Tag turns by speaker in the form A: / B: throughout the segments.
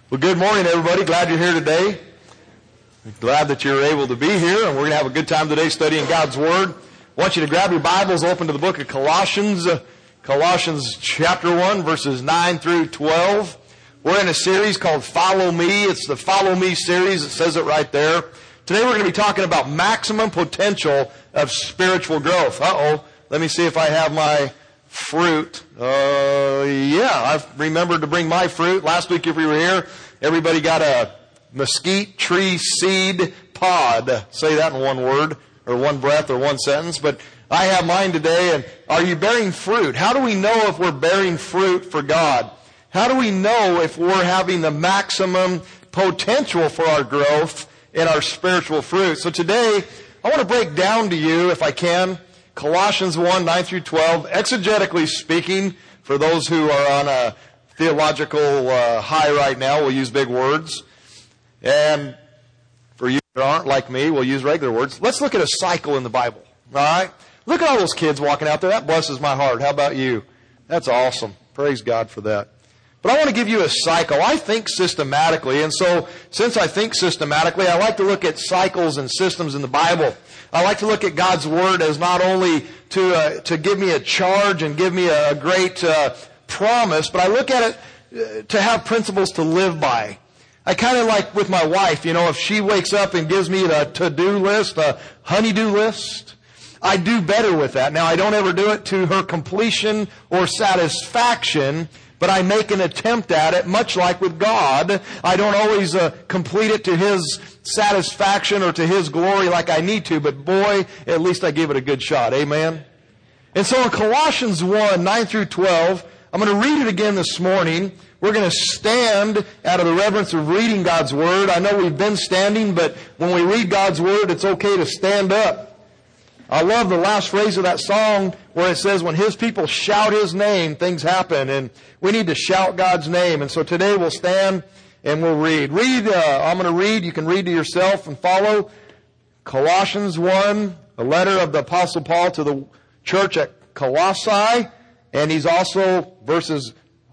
A: Well, good morning, everybody. Glad you're here today. Glad that you're able to be here, and we're going to have a good time today studying God's Word. I want you to grab your Bibles, open to the book of Colossians, Colossians chapter 1, verses 9 through 12. We're in a series called Follow Me. It's the Follow Me series. It says it right there. Today we're going to be talking about maximum potential of spiritual growth. Let me see if I have my fruit. I've remembered to bring my fruit. Last week if we were here, everybody got a mesquite tree seed pod. Say that in one word, or one breath, or one sentence. But I have mine today, and are you bearing fruit? How do we know if we're bearing fruit for God? How do we know if we're having the maximum potential for our growth in our spiritual fruit? So today, I want to break down to you, if I can, Colossians 1, 9 through 12, exegetically speaking, for those who are on a theological high right now, we'll use big words. And for you that aren't like me, we'll use regular words. Let's look at a cycle in the Bible, all right? Look at all those kids walking out there. That blesses my heart. How about you? That's awesome. Praise God for that. But I want to give you a cycle. I think systematically, and so since I think systematically, I like to look at cycles and systems in the Bible. I like to look at God's Word as not only to give me a charge and give me a great promise, but I look at it to have principles to live by. I kind of like with my wife, if she wakes up and gives me a to-do list, a honey-do list, I do better with that. Now, I don't ever do it to her completion or satisfaction, but I make an attempt at it, much like with God. I don't always complete it to His satisfaction or to His glory like I need to, but boy, at least I give it a good shot. Amen? And so in Colossians 1, 9 through 12, I'm going to read it again this morning. We're going to stand out of the reverence of reading God's Word. I know we've been standing, but when we read God's Word, it's okay to stand up. I love the last phrase of that song where it says, when His people shout His name, things happen. And we need to shout God's name. And so today we'll stand and we'll read. I'm going to read. You can read to yourself and follow. Colossians 1, a letter of the Apostle Paul to the church at Colossae. And he's also verses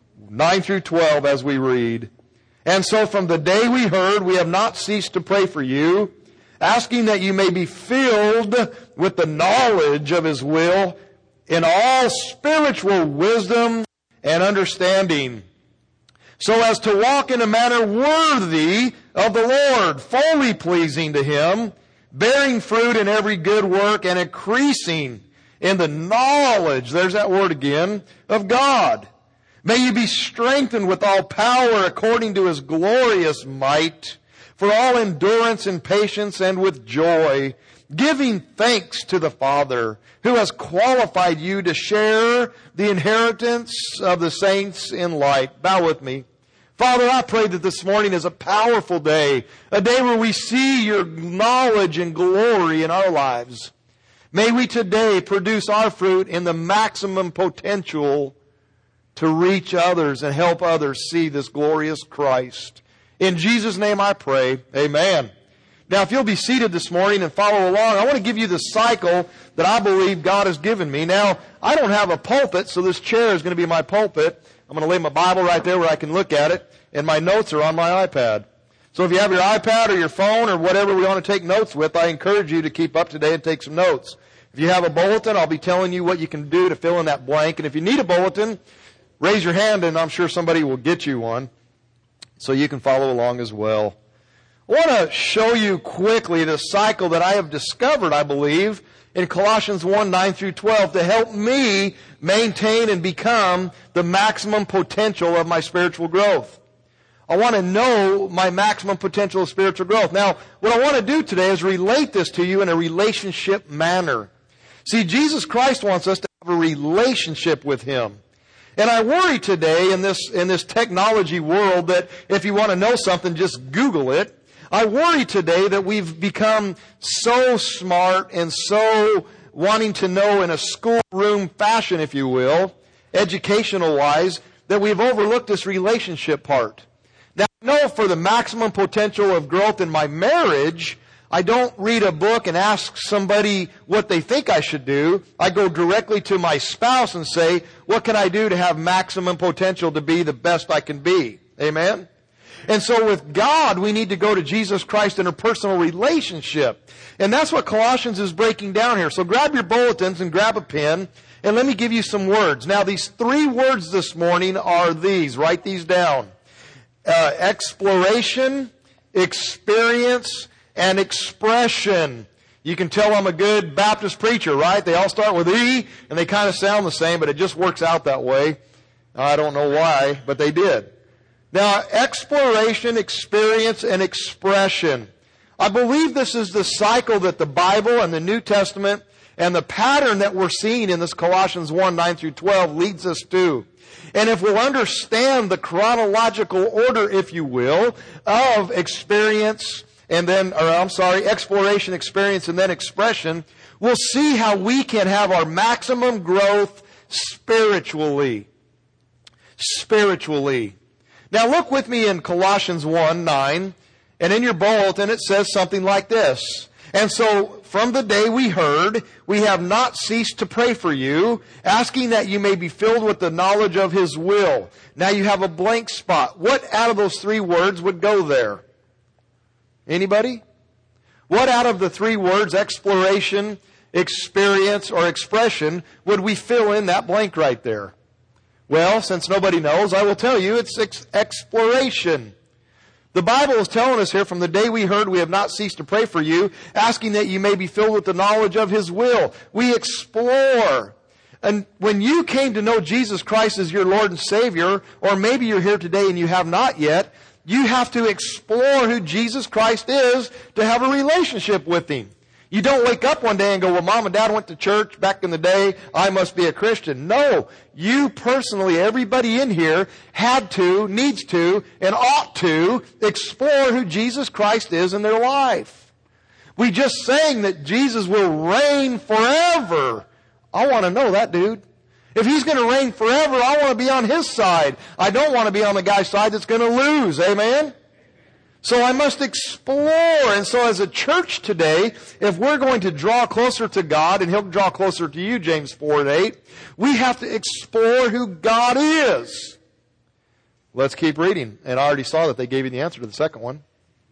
A: 9 through 12 as we read. And so from the day we heard, we have not ceased to pray for you, asking that you may be filled with the knowledge of His will in all spiritual wisdom and understanding, so as to walk in a manner worthy of the Lord, fully pleasing to Him, bearing fruit in every good work and increasing in the knowledge, there's that word again, of God. May you be strengthened with all power according to His glorious might, for all endurance and patience and with joy, giving thanks to the Father, who has qualified you to share the inheritance of the saints in light. Bow with me. Father, I pray that this morning is a powerful day, a day where we see Your knowledge and glory in our lives. May we today produce our fruit in the maximum potential to reach others and help others see this glorious Christ. In Jesus' name I pray, amen. Now, if you'll be seated this morning and follow along, I want to give you the cycle that I believe God has given me. Now, I don't have a pulpit, so this chair is going to be my pulpit. I'm going to lay my Bible right there where I can look at it, and my notes are on my iPad. So if you have your iPad or your phone or whatever we want to take notes with, I encourage you to keep up today and take some notes. If you have a bulletin, I'll be telling you what you can do to fill in that blank. And if you need a bulletin, raise your hand and I'm sure somebody will get you one so you can follow along as well. I want to show you quickly the cycle that I have discovered, I believe, in Colossians 1, 9 through 12 to help me maintain and become the maximum potential of my spiritual growth. I want to know my maximum potential of spiritual growth. Now, what I want to do today is relate this to you in a relationship manner. See, Jesus Christ wants us to have a relationship with Him. And I worry today in this technology world that if you want to know something, just Google it. I worry today that we've become so smart and so wanting to know in a schoolroom fashion, if you will, educational-wise, that we've overlooked this relationship part. Now, I know for the maximum potential of growth in my marriage, I don't read a book and ask somebody what they think I should do. I go directly to my spouse and say, what can I do to have maximum potential to be the best I can be? Amen? And so with God, we need to go to Jesus Christ in a personal relationship. And that's what Colossians is breaking down here. So grab your bulletins and grab a pen, and let me give you some words. Now, these 3 words this morning are these. Write these down. Exploration, experience, and expression. You can tell I'm a good Baptist preacher, right? They all start with E, and they kind of sound the same, but it just works out that way. I don't know why, but they did. Now, exploration, experience, and expression. I believe this is the cycle that the Bible and the New Testament and the pattern that we're seeing in this Colossians 1, 9 through 12 leads us to. And if we'll understand the chronological order, if you will, of experience and then, exploration, experience, and then expression, we'll see how we can have our maximum growth spiritually. Spiritually. Now look with me in Colossians 1, 9, and in your bulletin it says something like this. And so, from the day we heard, we have not ceased to pray for you, asking that you may be filled with the knowledge of His will. Now you have a blank spot. What out of those 3 words would go there? Anybody? What out of the 3 words, exploration, experience, or expression, would we fill in that blank right there? Well, since nobody knows, I will tell you it's exploration. The Bible is telling us here, from the day we heard, we have not ceased to pray for you, asking that you may be filled with the knowledge of His will. We explore. And when you came to know Jesus Christ as your Lord and Savior, or maybe you're here today and you have not yet, you have to explore who Jesus Christ is to have a relationship with Him. You don't wake up one day and go, well, Mom and Dad went to church back in the day, I must be a Christian. No, you personally, everybody in here had to, needs to, and ought to explore who Jesus Christ is in their life. We just sang that Jesus will reign forever. I want to know that, dude. If He's going to reign forever, I want to be on His side. I don't want to be on the guy's side that's going to lose. Amen? So I must explore. And so as a church today, if we're going to draw closer to God, and He'll draw closer to you, James 4 and 8, we have to explore who God is. Let's keep reading. And I already saw that they gave you the answer to the second one.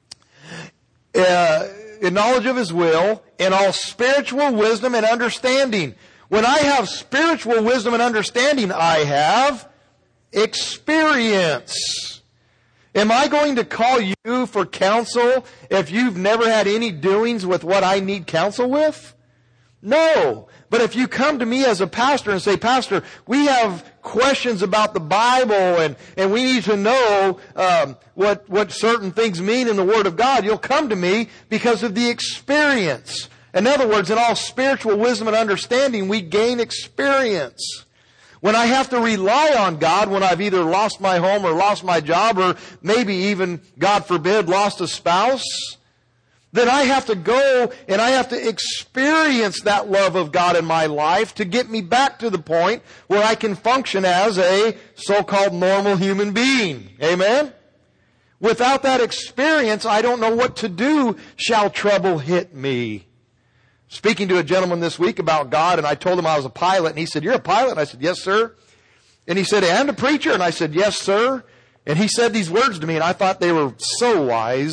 A: In knowledge of His will, in all spiritual wisdom and understanding. When I have spiritual wisdom and understanding, I have experience. Am I going to call you for counsel if you've never had any doings with what I need counsel with? No. But if you come to me as a pastor and say, Pastor, we have questions about the Bible and we need to know what certain things mean in the Word of God, you'll come to me because of the experience. In other words, in all spiritual wisdom and understanding, we gain experience. When I have to rely on God, when I've either lost my home or lost my job or maybe even, God forbid, lost a spouse, then I have to go and I have to experience that love of God in my life to get me back to the point where I can function as a so-called normal human being. Amen? Without that experience, I don't know what to do shall trouble hit me. Speaking to a gentleman this week about God, and I told him I was a pilot, and he said, "You're a pilot?" And I said, "Yes, sir." And he said, "And a preacher?" And I said, "Yes, sir." And he said these words to me, and I thought they were so wise.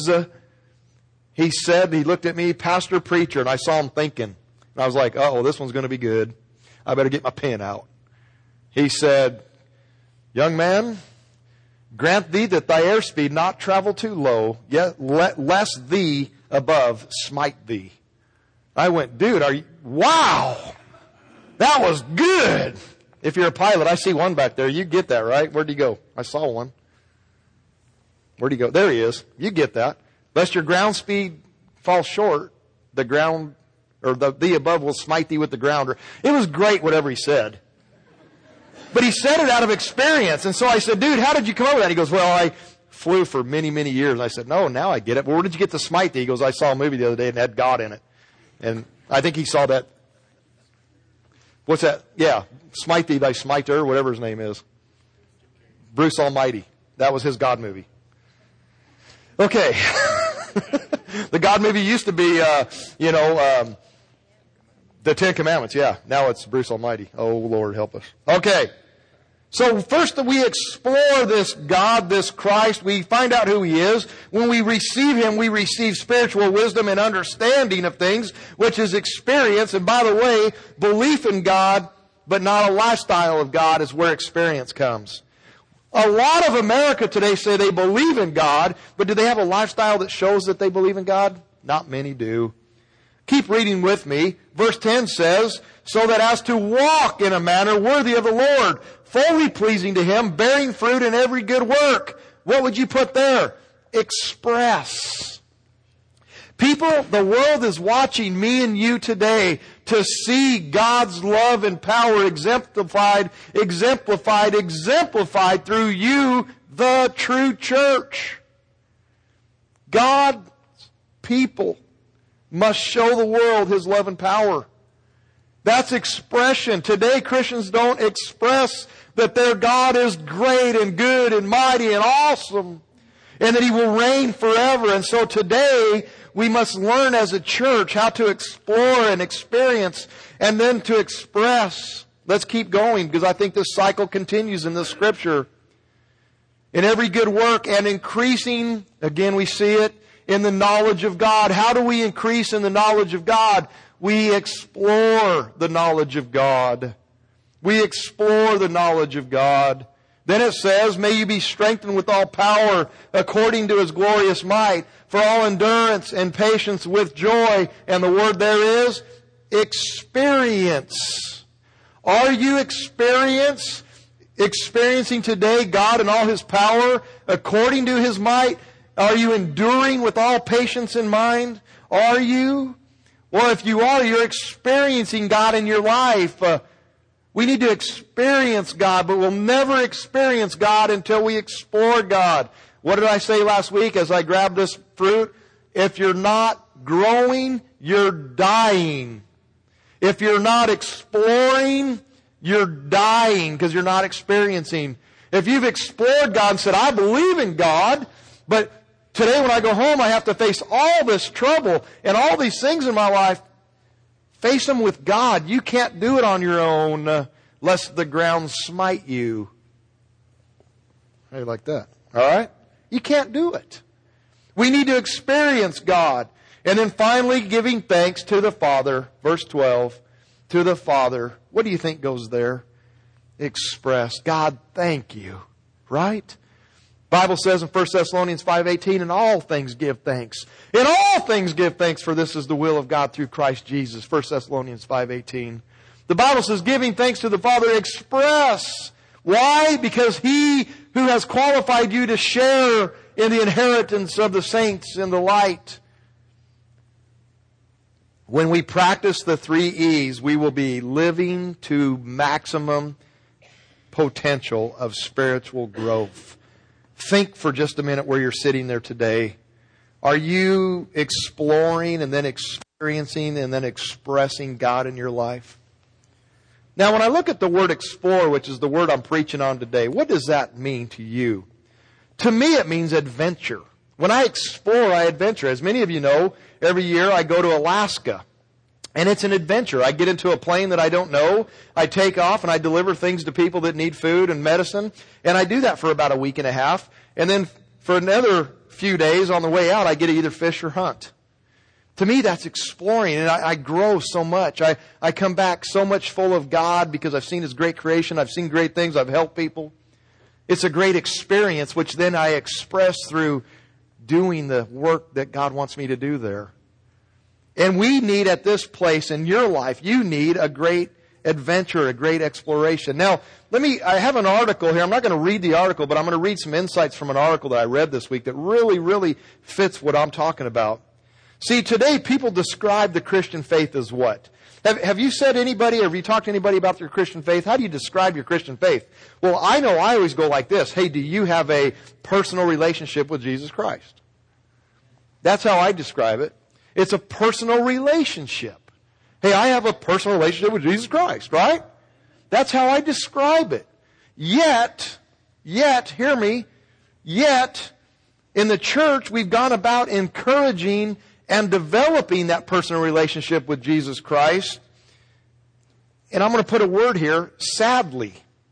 A: He said, he looked at me, "Pastor, preacher," and I saw him thinking. And I was like, uh-oh, this one's going to be good. I better get my pen out. He said, "Young man, grant thee that thy airspeed not travel too low, yet lest thee above smite thee." I went, dude, wow, that was good. If you're a pilot, I see one back there. You get that, right? Where'd he go? I saw one. Where'd he go? There he is. You get that. Lest your ground speed fall short, the ground, or the above will smite thee with the grounder. It was great, whatever he said. But he said it out of experience. And so I said, dude, how did you come up with that? He goes, well, I flew for many, many years. And I said, no, now I get it. Well, where did you get the smite thee? He goes, I saw a movie the other day and it had God in it. And I think he saw that. What's that? Yeah. Smite thee by Smiter, whatever his name is. Bruce Almighty. That was his God movie. Okay. The God movie used to be, the Ten Commandments. Yeah. Now it's Bruce Almighty. Oh, Lord, help us. Okay. So first we explore this God, this Christ. We find out who He is. When we receive Him, we receive spiritual wisdom and understanding of things, which is experience. And by the way, belief in God, but not a lifestyle of God, is where experience comes. A lot of America today say they believe in God, but do they have a lifestyle that shows that they believe in God? Not many do. Keep reading with me. Verse 10 says, so that as to walk in a manner worthy of the Lord, fully pleasing to Him, bearing fruit in every good work. What would you put there? Express. People, the world is watching me and you today to see God's love and power exemplified through you, the true church. God's people must show the world His love and power. That's expression. Today, Christians don't express that their God is great and good and mighty and awesome, and that He will reign forever. And so today, we must learn as a church how to explore and experience and then to express. Let's keep going, because I think this cycle continues in the Scripture. In every good work and increasing, again we see it, in the knowledge of God. How do we increase in the knowledge of God? We explore the knowledge of God. We explore the knowledge of God. Then it says, may you be strengthened with all power according to His glorious might, for all endurance and patience with joy. And the word there is experience. Are you experiencing today God and all His power according to His might? Are you enduring with all patience in mind? Are you? Or if you are, you're experiencing God in your life. We need to experience God, but we'll never experience God until we explore God. What did I say last week as I grabbed this fruit? If you're not growing, you're dying. If you're not exploring, you're dying because you're not experiencing. If you've explored God and said, I believe in God, but today when I go home I have to face all this trouble and all these things in my life, face them with God. You can't do it on your own lest the ground smite you. How do you like that? All right? You can't do it. We need to experience God. And then finally, giving thanks to the Father. Verse 12. To the Father. What do you think goes there? Express. God, thank you. Right? Bible says in 1 Thessalonians 5:18, in all things give thanks. In all things give thanks, for this is the will of God through Christ Jesus. 1 Thessalonians 5:18. The Bible says, giving thanks to the Father, express. Why? Because He who has qualified you to share in the inheritance of the saints in the light. When we practice the 3 E's, we will be living to maximum potential of spiritual growth. Think for just a minute where you're sitting there today. Are you exploring and then experiencing and then expressing God in your life? Now, when I look at the word explore, which is the word I'm preaching on today, what does that mean to you? To me, it means adventure. When I explore, I adventure. As many of you know, every year I go to Alaska. And it's an adventure. I get into a plane that I don't know. I take off and I deliver things to people that need food and medicine. And I do that for about a week and a half. And then for another few days on the way out, I get to either fish or hunt. To me, that's exploring. And I grow so much. I come back so much full of God because I've seen His great creation. I've seen great things. I've helped people. It's a great experience, which then I express through doing the work that God wants me to do there. And we need at this place in your life, you need a great adventure, a great exploration. Now, I have an article here. I'm not going to read the article, but I'm going to read some insights from an article that I read this week that really, really fits what I'm talking about. See, today people describe the Christian faith as what? Have you said anybody, or have you talked to anybody about your Christian faith? How do you describe your Christian faith? Well, I know I always go like this. Hey, do you have a personal relationship with Jesus Christ? That's how I describe it. It's a personal relationship. Hey, I have a personal relationship with Jesus Christ, right? That's how I describe it. Yet, hear me, in the church, we've gone about encouraging and developing that personal relationship with Jesus Christ. And I'm going to put a word here, sadly.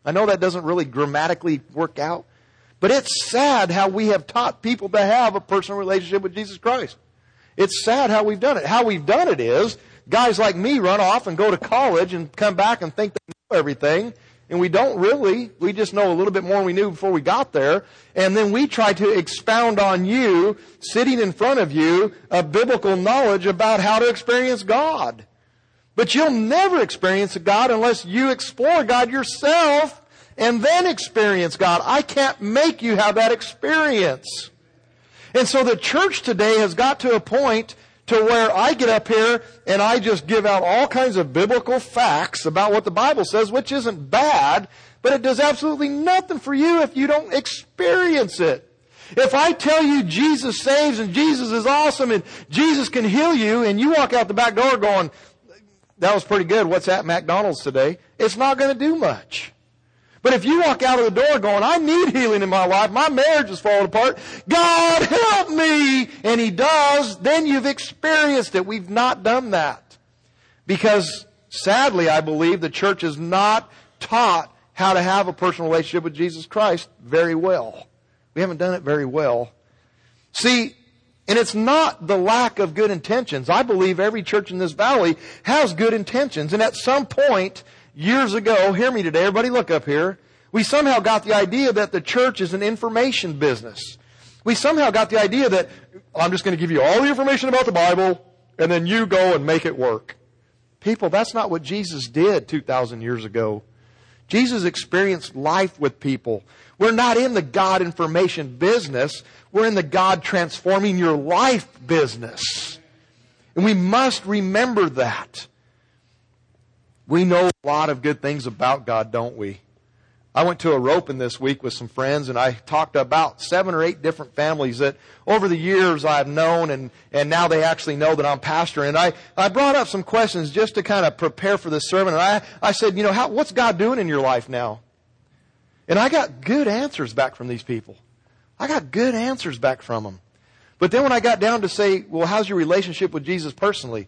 A: I know that doesn't really grammatically work out, but it's sad how we have taught people to have a personal relationship with Jesus Christ. It's sad how we've done it. How we've done it is, guys like me run off and go to college and come back and think they know everything, and we don't really. We just know a little bit more than we knew before we got there, and then we try to expound on you, sitting in front of you, a biblical knowledge about how to experience God. But you'll never experience God unless you explore God yourself and then experience God. I can't make you have that experience. And so the church today has got to a point to where I get up here and I just give out all kinds of biblical facts about what the Bible says, which isn't bad, but it does absolutely nothing for you if you don't experience it. If I tell you Jesus saves and Jesus is awesome and Jesus can heal you, and you walk out the back door going, that was pretty good, what's at McDonald's today? It's not going to do much. But if you walk out of the door going, I need healing in my life, my marriage is falling apart, God help me, and He does, then you've experienced it. We've not done that. Because sadly, I believe the church is not taught how to have a personal relationship with Jesus Christ very well. We haven't done it very well. See, and it's not the lack of good intentions. I believe every church in this valley has good intentions. And at some point, years ago, hear me today, everybody look up here, we somehow got the idea that the church is an information business. We somehow got the idea that I'm just going to give you all the information about the Bible and then you go and make it work. People, that's not what Jesus did 2,000 years ago. Jesus experienced life with people. We're not in the God information business. We're in the God transforming your life business. And we must remember that. We know a lot of good things about God, don't we? I went to a roping this week with some friends, and I talked about 7 or 8 different families that over the years I've known, and now they actually know that I'm pastor. And I brought up some questions just to kind of prepare for this sermon. And I said, what's God doing in your life now? And I got good answers back from these people. I got good answers back from them. But then when I got down to say, well, how's your relationship with Jesus personally?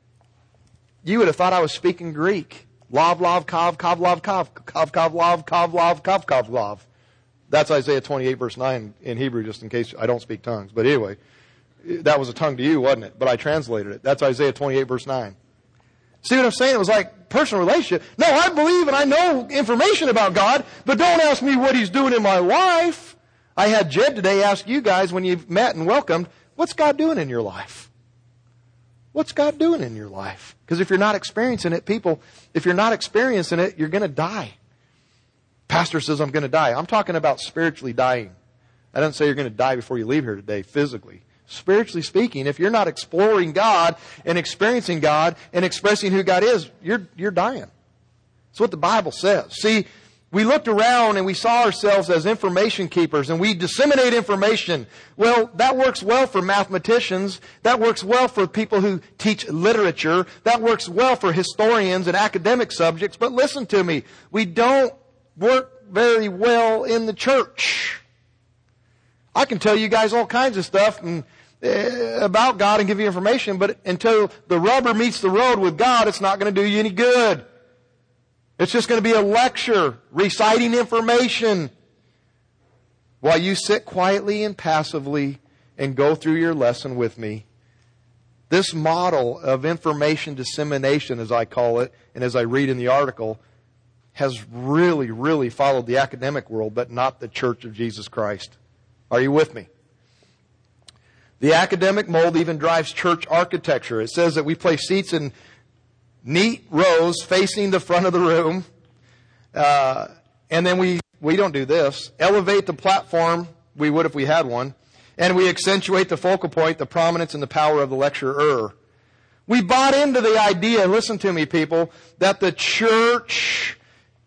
A: You would have thought I was speaking Greek. Lav, lav, kav, kav, lav, kav, kav, kav, lav, kav, lav, kav, kav, lav. That's Isaiah 28, verse 9 in Hebrew, just in case I don't speak tongues. But anyway, that was a tongue to you, wasn't it? But I translated it. That's Isaiah 28, verse 9. See what I'm saying? It was like personal relationship. No, I believe and I know information about God, but don't ask me what He's doing in my life. I had Jed today ask you guys when you've met and welcomed, what's God doing in your life? What's God doing in your life? Because if you're not experiencing it, people, if you're not experiencing it, you're going to die. Pastor says, I'm going to die. I'm talking about spiritually dying. I don't say you're going to die before you leave here today, physically. Spiritually speaking, if you're not exploring God and experiencing God and expressing who God is, you're dying. That's what the Bible says. See, we looked around and we saw ourselves as information keepers and we disseminate information. Well, that works well for mathematicians. That works well for people who teach literature. That works well for historians and academic subjects. But listen to me. We don't work very well in the church. I can tell you guys all kinds of stuff about God and give you information, but until the rubber meets the road with God, it's not going to do you any good. It's just going to be a lecture, reciting information, while you sit quietly and passively and go through your lesson with me. This model of information dissemination, as I call it, and as I read in the article, has really, really followed the academic world, but not the Church of Jesus Christ. Are you with me? The academic mold even drives church architecture. It says that we place seats in neat rows facing the front of the room. And then we don't do this. Elevate the platform, we would if we had one. And we accentuate the focal point, the prominence and the power of the lecturer. We bought into the idea, listen to me people, that the church's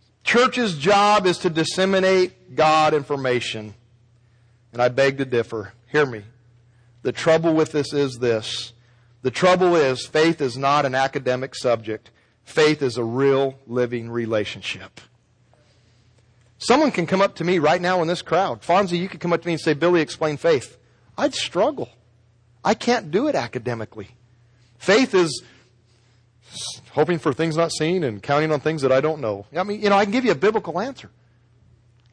A: job is to disseminate God information. And I beg to differ. Hear me. The trouble with this is this. The trouble is faith is not an academic subject. Faith is a real living relationship. Someone can come up to me right now in this crowd. Fonzie, you could come up to me and say, Billy, explain faith. I'd struggle. I can't do it academically. Faith is hoping for things not seen and counting on things that I don't know. I mean, I can give you a biblical answer.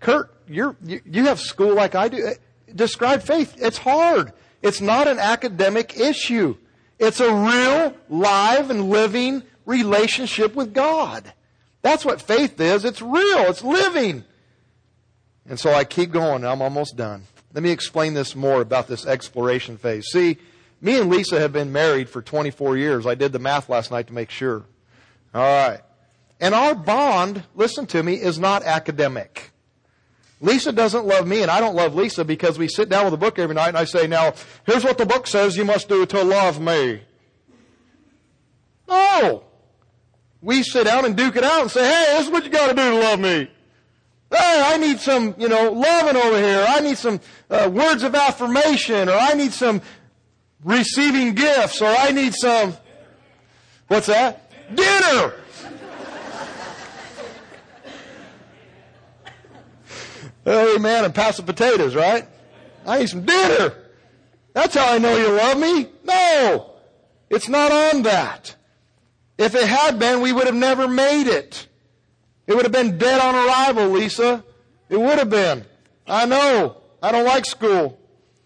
A: Kurt, you have school like I do. Describe faith. It's hard. It's not an academic issue. It's a real, live, and living relationship with God. That's what faith is. It's real. It's living. And so I keep going. I'm almost done. Let me explain this more about this exploration phase. See, me and Lisa have been married for 24 years. I did the math last night to make sure. All right. And our bond, listen to me, is not academic. Lisa doesn't love me, and I don't love Lisa because we sit down with a book every night and I say, now, here's what the book says you must do to love me. No. We sit down and duke it out and say, hey, this is what you got to do to love me. Hey, I need some, loving over here. I need some words of affirmation, or I need some receiving gifts, or I need some, what's that? Dinner. Amen, and pass the potatoes, right? I need some dinner. That's how I know you love me. No, it's not on that. If it had been, we would have never made it. It would have been dead on arrival, Lisa. It would have been. I know. I don't like school.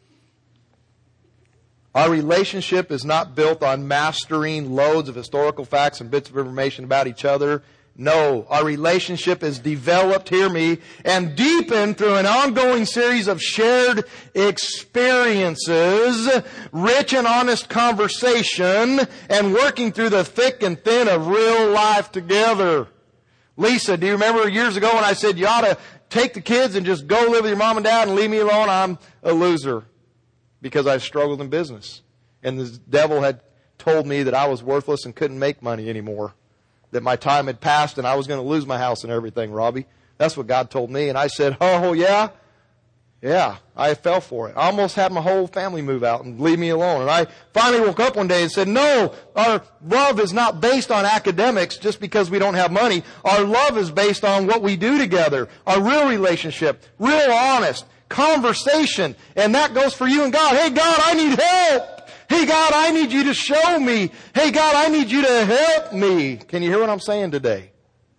A: Our relationship is not built on mastering loads of historical facts and bits of information about each other. No, our relationship is developed, hear me, and deepened through an ongoing series of shared experiences, rich and honest conversation, and working through the thick and thin of real life together. Lisa, do you remember years ago when I said you ought to take the kids and just go live with your mom and dad and leave me alone? I'm a loser because I struggled in business. And the devil had told me that I was worthless and couldn't make money anymore. That my time had passed and I was going to lose my house and everything, Robbie. That's what God told me. And I said, oh, yeah? Yeah, I fell for it. I almost had my whole family move out and leave me alone. And I finally woke up one day and said, no, our love is not based on academics just because we don't have money. Our love is based on what we do together. Our real relationship, real honest conversation. And that goes for you and God. Hey, God, I need help. Hey, God, I need you to show me. Hey, God, I need you to help me. Can you hear what I'm saying today?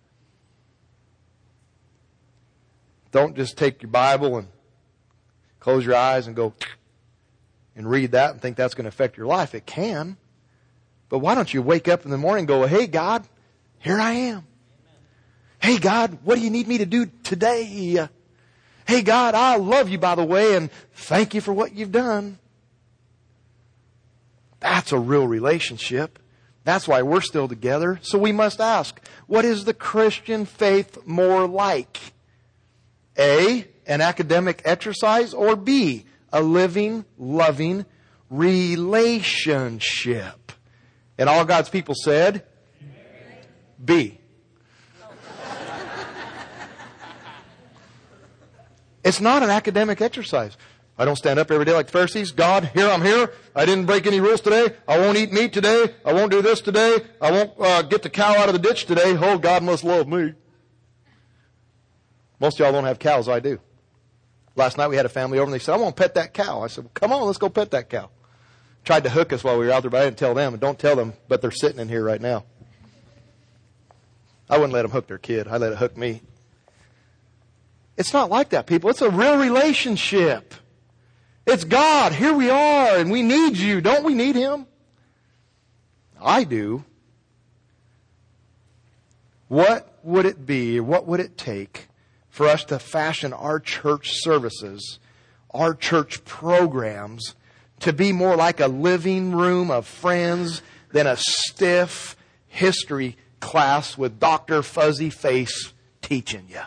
A: Don't just take your Bible and close your eyes and go and read that and think that's going to affect your life. It can. But why don't you wake up in the morning and go, hey, God, here I am. Hey, God, what do you need me to do today? Hey, God, I love you, by the way, and thank you for what you've done. That's a real relationship. That's why we're still together. So we must ask, what is the Christian faith more like? A, an academic exercise, or B, a living, loving relationship? And all God's people said, B. It's not an academic exercise. I don't stand up every day like the Pharisees. God, here I'm here. I didn't break any rules today. I won't eat meat today. I won't do this today. I won't get the cow out of the ditch today. Oh, God must love me. Most of y'all don't have cows. I do. Last night we had a family over and they said, I want to pet that cow. I said, well, come on, let's go pet that cow. Tried to hook us while we were out there, but I didn't tell them. And don't tell them, but they're sitting in here right now. I wouldn't let them hook their kid. I let it hook me. It's not like that, people. It's a real relationship. It's God. Here we are, and we need you. Don't we need Him? I do. What would it be, what would it take for us to fashion our church services, our church programs, to be more like a living room of friends than a stiff history class with Dr. Fuzzy Face teaching you?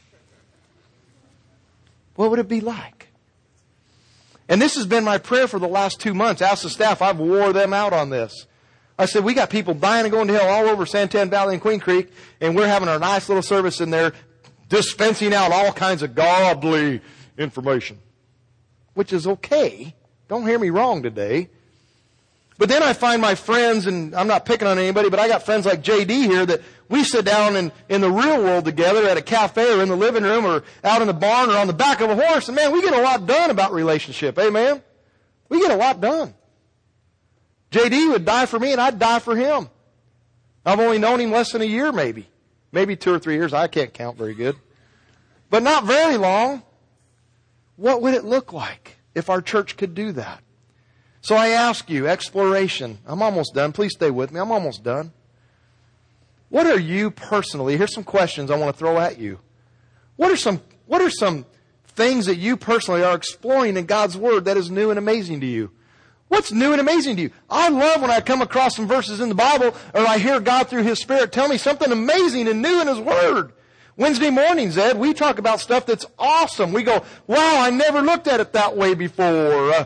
A: What would it be like? And this has been my prayer for the last 2 months. Ask the staff, I've wore them out on this. I said, we got people dying and going to hell all over Santan Valley and Queen Creek, and we're having our nice little service in there, dispensing out all kinds of godly information. Which is okay. Don't hear me wrong today. But then I find my friends, and I'm not picking on anybody, but I got friends like JD here that we sit down in the real world together at a cafe or in the living room or out in the barn or on the back of a horse. And man, we get a lot done about relationship. Amen? We get a lot done. JD would die for me and I'd die for him. I've only known him less than a year maybe. Maybe 2 or 3 years. I can't count very good. but not very long. What would it look like if our church could do that? So I ask you, exploration. I'm almost done. Please stay with me. I'm almost done. What are you personally? Here's some questions I want to throw at you. What are some things that you personally are exploring in God's Word that is new and amazing to you? What's new and amazing to you? I love when I come across some verses in the Bible or I hear God through His Spirit tell me something amazing and new in His Word. Wednesday mornings, Ed, we talk about stuff that's awesome. We go, wow, I never looked at it that way before.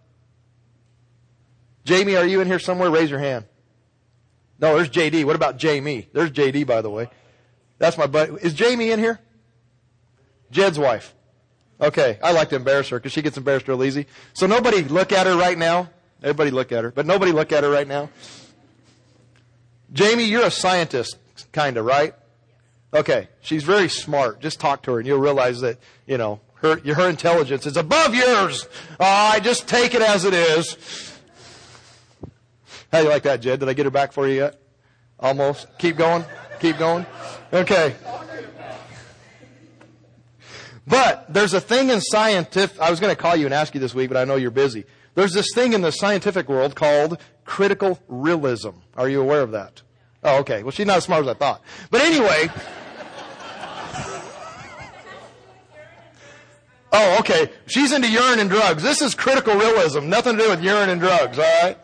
A: Jamie, are you in here somewhere? Raise your hand. No, there's JD. What about Jamie? There's JD, by the way. That's my buddy. Is Jamie in here? Jed's wife. Okay, I like to embarrass her because she gets embarrassed real easy. So nobody look at her right now. Everybody look at her, but nobody look at her right now. Jamie, you're a scientist, kind of, right? Okay, she's very smart. Just talk to her and you'll realize that, her intelligence is above yours. I just take it as it is. How do you like that, Jed? Did I get her back for you yet? Almost. Keep going. Keep going. Okay. But there's a thing in scientific, I was going to call you and ask you this week, but I know you're busy. There's this thing in the scientific world called critical realism. Are you aware of that? Oh, okay. Well, she's not as smart as I thought. But anyway. Oh, okay. She's into urine and drugs. This is critical realism. Nothing to do with urine and drugs, all right?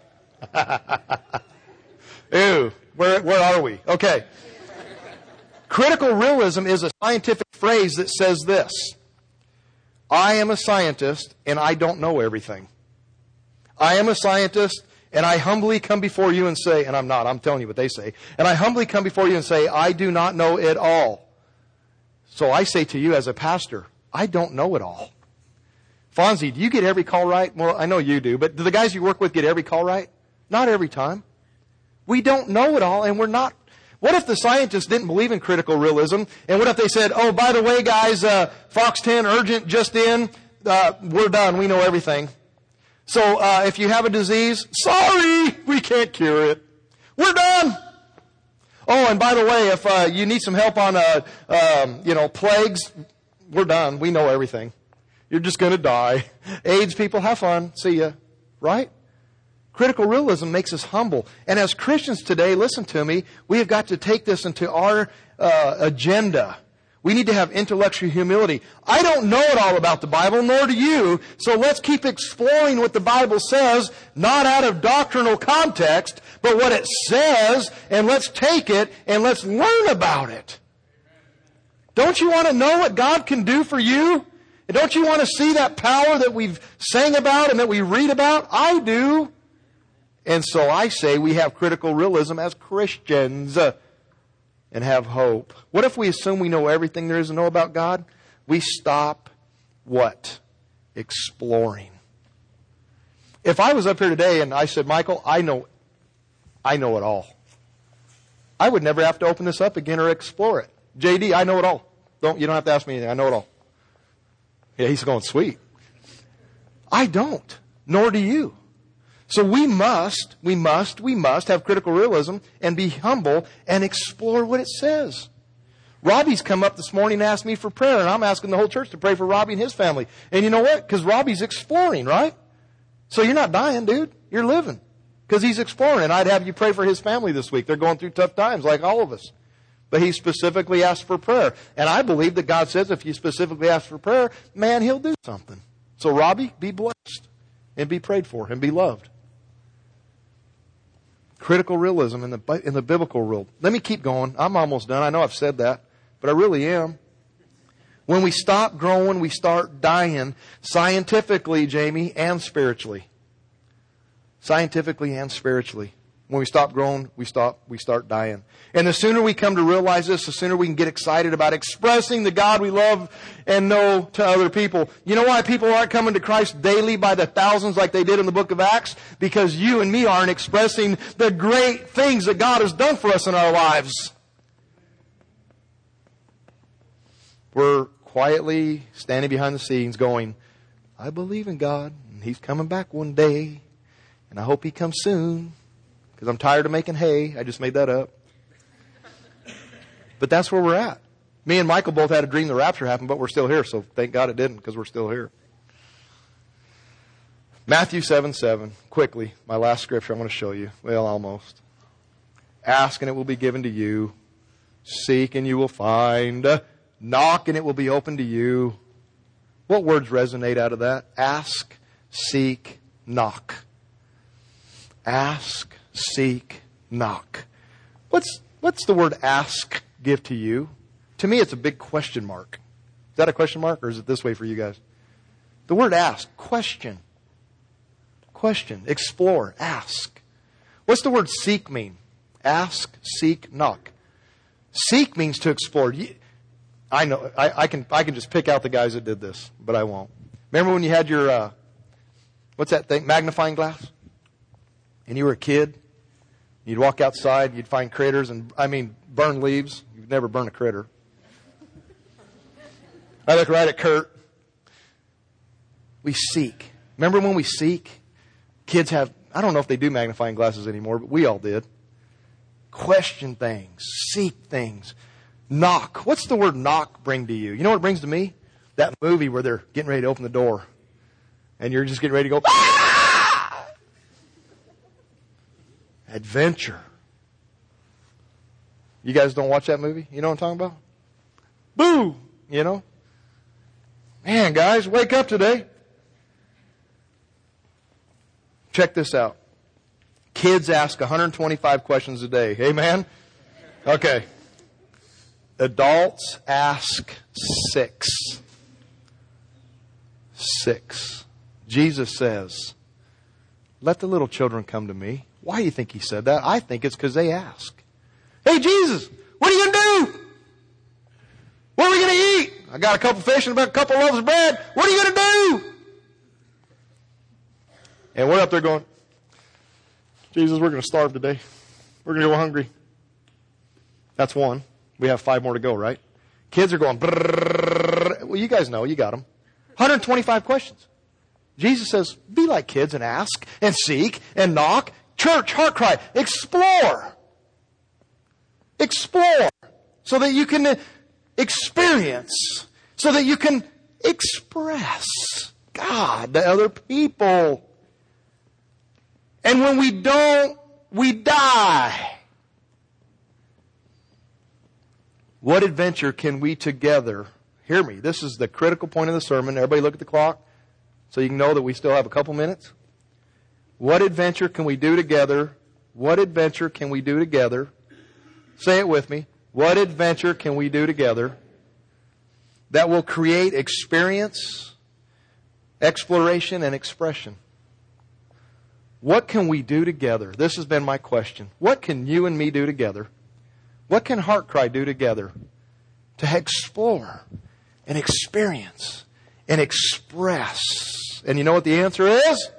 A: Ew. Where are we? Okay. Critical realism is a scientific phrase that says this. I am a scientist and I don't know everything. I am a scientist and I humbly come before you and say, and I'm not, I'm telling you what they say, and I humbly come before you and say, I do not know it all. So I say to you as a pastor, I don't know it all. Fonzie, do you get every call right? Well, I know you do, but do the guys you work with get every call right? Not every time. We don't know it all, and we're not. What if the scientists didn't believe in critical realism? And what if they said, oh, by the way, guys, Fox 10, urgent, just in, we're done, we know everything. So if you have a disease, sorry, we can't cure it. We're done. Oh, and by the way, if you need some help on, plagues, we're done. We know everything. You're just going to die. AIDS people, have fun. See ya. Right? Critical realism makes us humble. And as Christians today, listen to me, we have got to take this into our agenda. We need to have intellectual humility. I don't know it all about the Bible, nor do you. So let's keep exploring what the Bible says, not out of doctrinal context, but what it says, and let's take it and let's learn about it. Don't you want to know what God can do for you? And don't you want to see that power that we've sang about and that we read about? I do. And so I say we have critical realism as Christians and have hope. What if we assume we know everything there is to know about God? We stop what? Exploring. If I was up here today and I said, Michael, I know it all, I would never have to open this up again or explore it. JD, I know it all. You don't have to ask me anything. I know it all. Yeah, he's going, sweet. I don't, nor do you. So we must have critical realism and be humble and explore what it says. Robbie's come up this morning and asked me for prayer, and I'm asking the whole church to pray for Robbie and his family. And you know what? Because Robbie's exploring, right? So you're not dying, dude. You're living. Because he's exploring. And I'd have you pray for his family this week. They're going through tough times like all of us. But he specifically asked for prayer. And I believe that God says if you specifically ask for prayer, man, He'll do something. So Robbie, be blessed and be prayed for and be loved. Critical realism in the biblical world. Let me keep going. I'm almost done. I know I've said that, but I really am. When we stop growing, we start dying scientifically, Jamie, and spiritually. Scientifically and spiritually. When we stop growing, we start dying. And the sooner we come to realize this, the sooner we can get excited about expressing the God we love and know to other people. You know why people aren't coming to Christ daily by the thousands like they did in the book of Acts? Because you and me aren't expressing the great things that God has done for us in our lives. We're quietly standing behind the scenes going, I believe in God, and He's coming back one day, and I hope He comes soon. Because I'm tired of making hay. I just made that up. But that's where we're at. Me and Michael both had a dream the rapture happened, but we're still here, so thank God it didn't, because we're still here. Matthew 7:7, quickly, my last scripture I'm going to show you. Well, almost. Ask and it will be given to you. Seek and you will find. Knock and it will be opened to you. What words resonate out of that? Ask, seek, knock. Ask, seek, knock. What's the word ask give to you? To me, it's a big question mark. Is that a question mark, or is it this way for you guys? The word ask, question. Question, explore, ask. What's the word seek mean? Ask, seek, knock. Seek means to explore. I know, I can just pick out the guys that did this, but I won't. Remember when you had your, what's that thing, magnifying glass? And you were a kid? You'd walk outside, you'd find critters, burn leaves. You'd never burn a critter. I look right at Kurt. We seek. Remember when we seek? Kids have, I don't know if they do magnifying glasses anymore, but we all did. Question things. Seek things. Knock. What's the word knock bring to you? You know what it brings to me? That movie where they're getting ready to open the door. And you're just getting ready to go, ah! Adventure. You guys don't watch that movie? You know what I'm talking about? Boo! You know? Man, guys, wake up today. Check this out. Kids ask 125 questions a day. Amen? Okay. Adults ask 6. 6. Jesus says, let the little children come to me. Why do you think he said that? I think it's because they ask. Hey, Jesus, what are you going to do? What are we going to eat? I got a couple fish and a couple loaves of bread. What are you going to do? And we're up there going, Jesus, we're going to starve today. We're going to go hungry. That's one. We have 5 more to go, right? Kids are going, brrr. Well, you guys know. You got them. 125 questions. Jesus says, be like kids and ask and seek and knock. Church, heart cry, explore. Explore. So that you can experience. So that you can express God to other people. And when we don't, we die. What adventure can we together, hear me, this is the critical point of the sermon. Everybody look at the clock so you can know that we still have a couple minutes. What adventure can we do together? What adventure can we do together? Say it with me. What adventure can we do together that will create experience, exploration, and expression? What can we do together? This has been my question. What can you and me do together? What can Heart Cry do together to explore and experience and express? And you know what the answer is?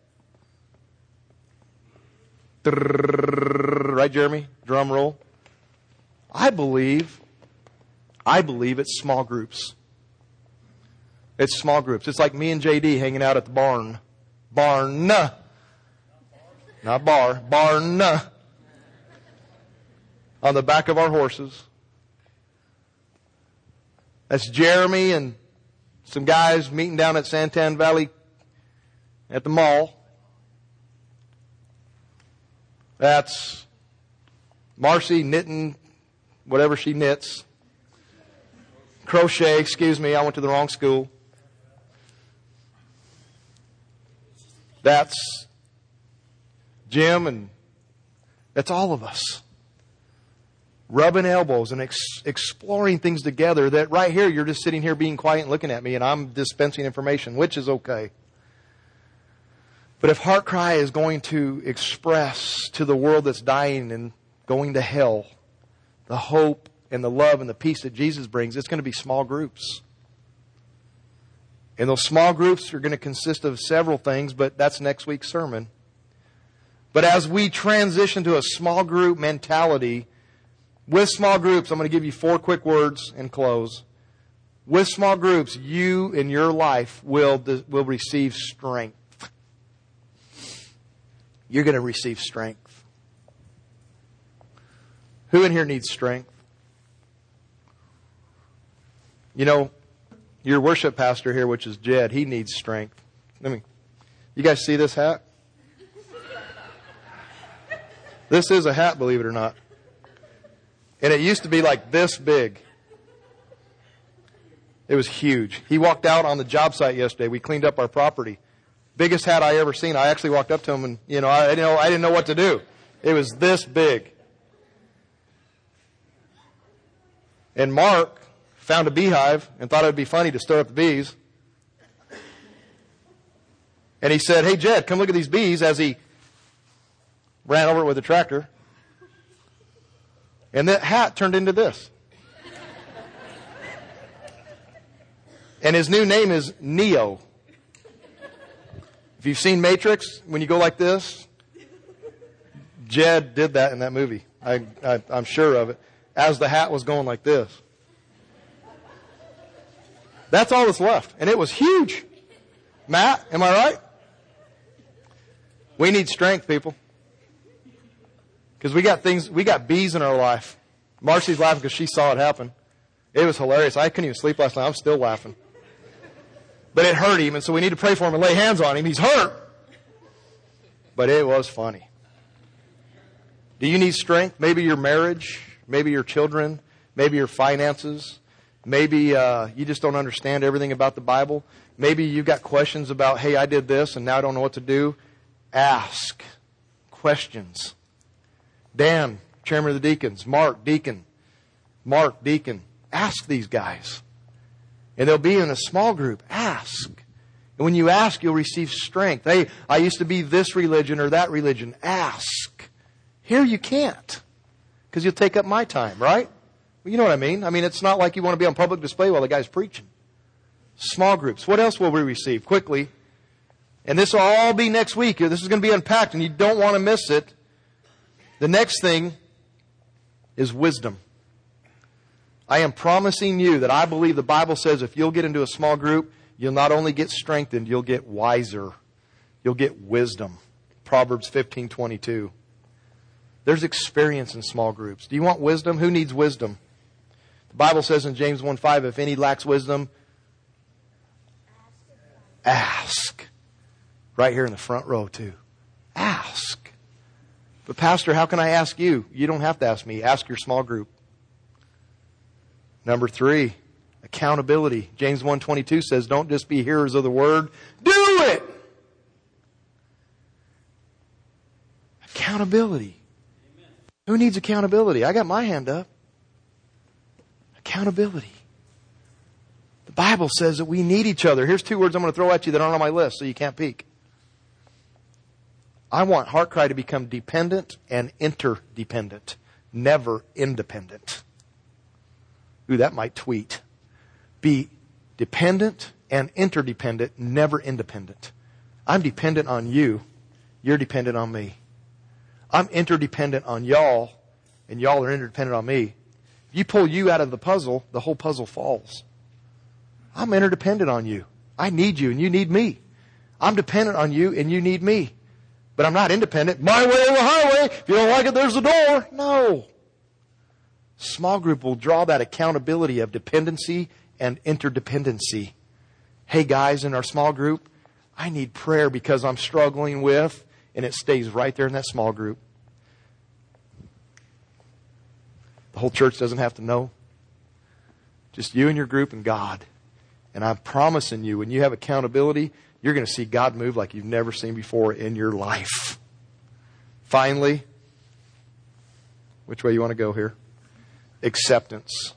A: Right, Jeremy? Drum roll. I believe it's small groups. It's small groups. It's like me and JD hanging out at the barn. Barn. Not bar. Barn. On the back of our horses. That's Jeremy and some guys meeting down at Santan Valley at the mall. That's Marcy knitting whatever she knits. Crochet, excuse me, I went to the wrong school. That's Jim, and that's all of us. Rubbing elbows and exploring things together that right here, you're just sitting here being quiet and looking at me and I'm dispensing information, which is okay. But if Heart Cry is going to express to the world that's dying and going to hell the hope and the love and the peace that Jesus brings, it's going to be small groups. And those small groups are going to consist of several things, but that's next week's sermon. But as we transition to a small group mentality, with small groups, I'm going to give you 4 quick words and close. With small groups, you in your life will receive strength. You're going to receive strength. Who in here needs strength?
B: You know, your worship pastor here, which is Jed, he needs strength. You guys see this hat? This is a hat, believe it or not. And it used to be like this big. It was huge. He walked out on the job site yesterday. We cleaned up our property. Biggest hat I ever seen. I actually walked up to him and, I didn't know what to do. It was this big. And Mark found a beehive and thought it would be funny to stir up the bees. And he said, "Hey, Jed, come look at these bees," as he ran over it with a tractor. And that hat turned into this. And his new name is Neo. If you've seen Matrix, when you go like this, Jed did that in that movie. I'm sure of it. As the hat was going like this. That's all that's left. And it was huge. Matt, am I right? We need strength, people. Because we got bees in our life. Marcy's laughing because she saw it happen. It was hilarious. I couldn't even sleep last night. I'm still laughing. But it hurt him, and so we need to pray for him and lay hands on him. He's hurt. But it was funny. Do you need strength? Maybe your marriage, maybe your children, maybe your finances. Maybe you just don't understand everything about the Bible. Maybe you've got questions about, hey, I did this and now I don't know what to do. Ask questions. Dan, chairman of the deacons. Mark, deacon. Ask these guys. And they'll be in a small group. Ask. And when you ask, you'll receive strength. Hey, I used to be this religion or that religion. Ask. Here you can't. Because you'll take up my time, right? Well, you know what I mean. It's not like you want to be on public display while the guy's preaching. Small groups. What else will we receive? Quickly. And this will all be next week. This is going to be unpacked and you don't want to miss it. The next thing is wisdom. I am promising you that I believe the Bible says if you'll get into a small group, you'll not only get strengthened, you'll get wiser. You'll get wisdom. Proverbs 15:22. There's experience in small groups. Do you want wisdom? Who needs wisdom? The Bible says in James 1:5, if any lacks wisdom, ask. Right here in the front row too. Ask. But Pastor, how can I ask you? You don't have to ask me. Ask your small group. Number 3, accountability. James 1:22 says, don't just be hearers of the word, do it! Accountability. Amen. Who needs accountability? I got my hand up. Accountability. The Bible says that we need each other. Here's 2 words I'm going to throw at you that aren't on my list so you can't peek. I want HeartCry to become dependent and interdependent, never independent. Ooh, that might tweet. Be dependent and interdependent, never independent. I'm dependent on you. You're dependent on me. I'm interdependent on y'all, and y'all are interdependent on me. If you pull you out of the puzzle, the whole puzzle falls. I'm interdependent on you. I need you, and you need me. I'm dependent on you, and you need me. But I'm not independent. My way or the highway. If you don't like it, there's the door. No. Small group will draw that accountability of dependency and interdependency. Hey guys, in our small group, I need prayer because I'm struggling with, and it stays right there in that small group. The whole church doesn't have to know. Just you and your group and God. And I'm promising you, when you have accountability, you're going to see God move like you've never seen before in your life. Finally, which way you want to go here? Acceptance.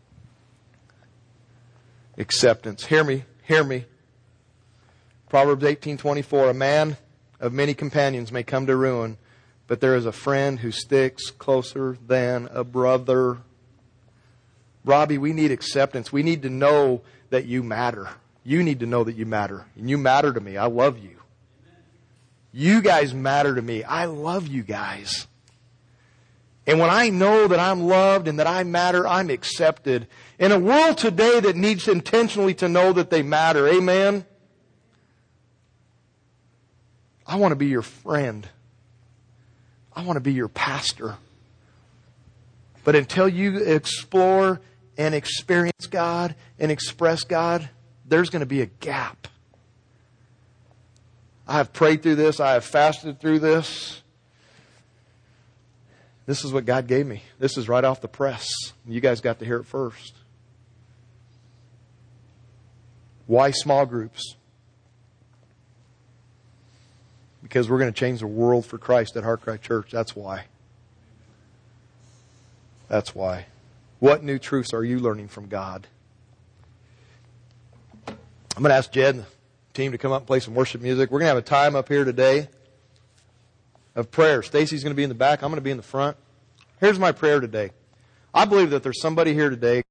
B: Acceptance. Hear me. Proverbs 18:24. A man of many companions may come to ruin, but there is a friend who sticks closer than a brother. Robbie, we need acceptance. We need to know that you matter. You need to know that you matter. And you matter to me. I love you. You guys matter to me. I love you guys. And when I know that I'm loved and that I matter, I'm accepted. In a world today that needs intentionally to know that they matter, amen? I want to be your friend. I want to be your pastor. But until you explore and experience God and express God, there's going to be a gap. I have prayed through this. I have fasted through this. This is what God gave me. This is right off the press. You guys got to hear it first. Why small groups? Because we're going to change the world for Christ at Heart Cry Church. That's why. That's why. What new truths are you learning from God? I'm going to ask Jed and the team to come up and play some worship music. We're going to have a time up here today of prayer. Stacy's going to be in the back. I'm going to be in the front. Here's my prayer today. I believe that there's somebody here today